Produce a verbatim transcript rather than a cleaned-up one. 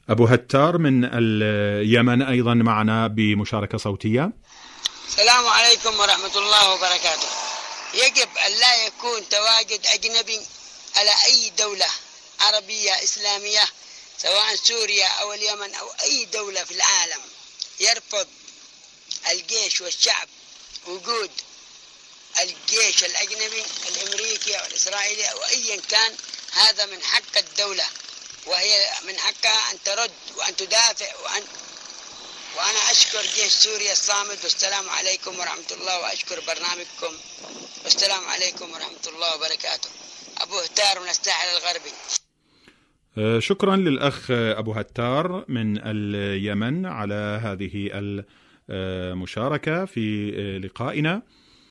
أبو هتار من اليمن أيضا معنا بمشاركة صوتية. السلام عليكم ورحمة الله وبركاته. يجب أن لا يكون تواجد أجنبي على أي دولة عربية إسلامية سواء سوريا أو اليمن أو أي دولة في العالم يرفض الجيش والشعب وجود الجيش الأجنبي الأمريكي أو الإسرائيلي أو أيا كان. هذا من حق الدولة، وهي من حقها أن ترد وأن تدافع وأن وأنا أشكر جيش سوريا الصامد. والسلام عليكم ورحمة الله، وأشكر برنامجكم، والسلام عليكم ورحمة الله وبركاته. أبو هتار من الساحل الغربي. شكرا للأخ أبو هتار من اليمن على هذه المشاركة في لقائنا.